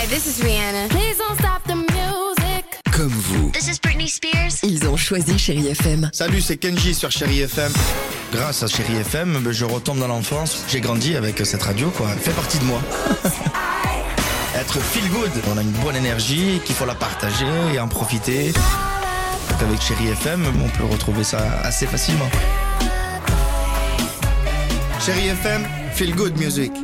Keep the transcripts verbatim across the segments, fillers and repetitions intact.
Hi, this is Rihanna. Please don't stop the music. Comme vous. This is Britney Spears. Ils ont choisi Chérie F M. Salut, c'est Kenji sur Chérie F M. Grâce à Chérie F M, je retombe dans l'enfance. J'ai grandi avec cette radio, quoi. Elle fait partie de moi. Être feel good. On a une bonne énergie, qu'il faut la partager et en profiter. Avec Chérie F M, on peut retrouver ça assez facilement. Chérie F M, feel good music.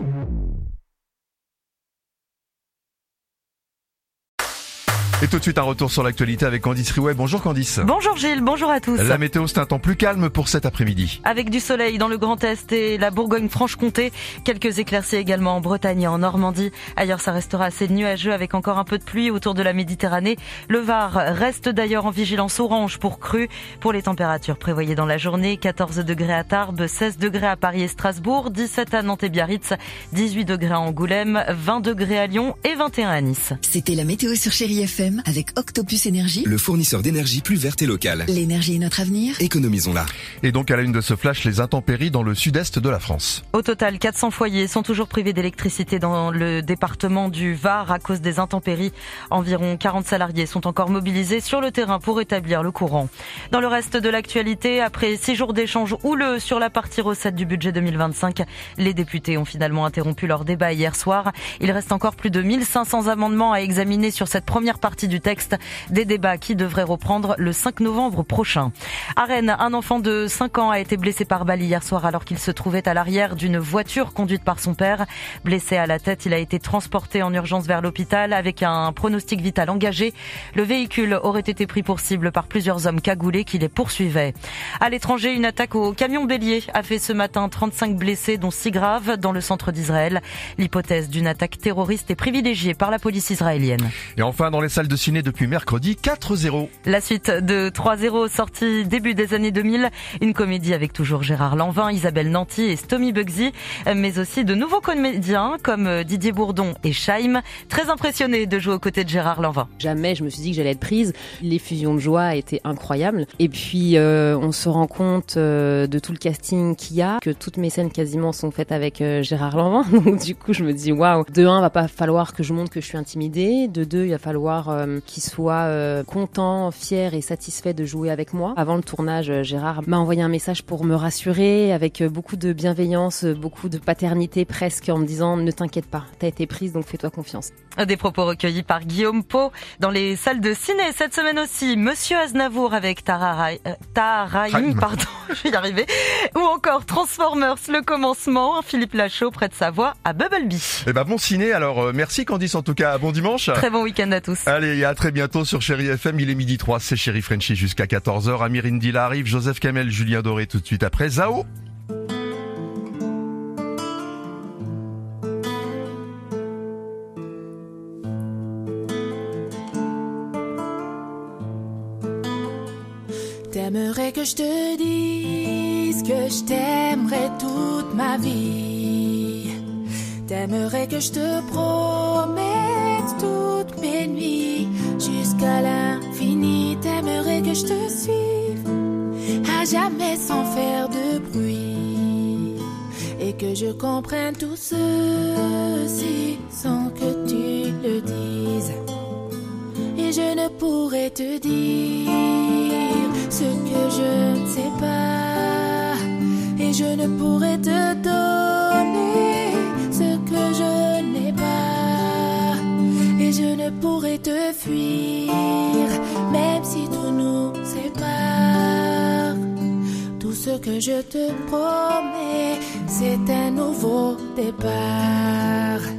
Et tout de suite un retour sur l'actualité avec Candice Riouet. Bonjour Candice. Bonjour Gilles, bonjour à tous. La météo, c'est un temps plus calme pour cet après-midi. Avec du soleil dans le Grand Est et la Bourgogne-Franche-Comté, quelques éclaircies également en Bretagne et en Normandie. Ailleurs, ça restera assez nuageux avec encore un peu de pluie autour de la Méditerranée. Le Var reste d'ailleurs en vigilance orange pour crue. Pour les températures, prévoyez dans la journée quatorze degrés à Tarbes, seize degrés à Paris et Strasbourg, dix-sept à Nantes et Biarritz, dix-huit degrés à Angoulême, vingt degrés à Lyon et vingt et un à Nice. C'était la météo sur Chérie F M avec Octopus Énergie, le fournisseur d'énergie plus verte et locale. L'énergie est notre avenir. Économisons-la. Et donc à la une de ce flash, les intempéries dans le sud-est de la France. Au total, quatre cents foyers sont toujours privés d'électricité dans le département du Var à cause des intempéries. Environ quarante salariés sont encore mobilisés sur le terrain pour rétablir le courant. Dans le reste de l'actualité, après six jours d'échanges houleux sur la partie recette du budget deux mille vingt-cinq, les députés ont finalement interrompu leur débat hier soir. Il reste encore plus de mille cinq cents amendements à examiner sur cette première partie du texte. Des débats qui devraient reprendre le cinq novembre prochain. À Rennes, un enfant de cinq ans a été blessé par balle hier soir alors qu'il se trouvait à l'arrière d'une voiture conduite par son père. Blessé à la tête, il a été transporté en urgence vers l'hôpital avec un pronostic vital engagé. Le véhicule aurait été pris pour cible par plusieurs hommes cagoulés qui les poursuivaient. À l'étranger, une attaque au camion bélier a fait ce matin trente-cinq blessés, dont six graves, dans le centre d'Israël. L'hypothèse d'une attaque terroriste est privilégiée par la police israélienne. Et enfin, dans les salles de ciné depuis mercredi, quatre zéro. La suite de trois zéro sortie début des années deux mille. Une comédie avec toujours Gérard Lanvin, Isabelle Nanty et Stomy Bugsy, mais aussi de nouveaux comédiens comme Didier Bourdon et Chaim. Très impressionnés de jouer aux côtés de Gérard Lanvin. Jamais je me suis dit que j'allais être prise. L'effusion de joie étaient incroyables. Et puis euh, on se rend compte euh, de tout le casting qu'il y a, que toutes mes scènes quasiment sont faites avec euh, Gérard Lanvin. Donc du coup je me dis waouh. De un, va pas falloir que je montre que je suis intimidée. De deux, il va falloir euh, qu'il soit euh, content, fier et satisfait de jouer avec moi. Avant le tournage, Gérard m'a envoyé un message pour me rassurer avec beaucoup de bienveillance, beaucoup de paternité presque, en me disant ne t'inquiète pas, t'as été prise donc fais-toi confiance. Des propos recueillis par Guillaume Pau dans les salles de ciné cette semaine aussi. Monsieur Aznavour avec Tara euh, Taharaim, pardon, je vais y arriver. Ou encore Transformers, le commencement. Philippe Lachaud prête sa voix à Bumblebee. Eh ben bon ciné, alors euh, merci Candice en tout cas, bon dimanche. Très bon week-end à tous. Allez, et à très bientôt sur Chérie F M, il est midi trois, c'est Chérie Frenchie jusqu'à quatorze heures. Amir Indila arrive, Joseph Kamel, Julien Doré tout de suite après. Zao. T'aimerais que je te dise que je t'aimerais toute ma vie. T'aimerais que je te promette toutes mes nuits jusqu'à l'infini. T'aimerais que je te suive à jamais sans faire de bruit et que je comprenne tout ceci sans que tu le dises. Et je ne pourrais te dire ce que je ne sais pas, et je ne pourrais te donner ce que je n'ai pas, et je ne pourrais te fuir même si tout nous sépare. Tout ce que je te promets, c'est un nouveau départ.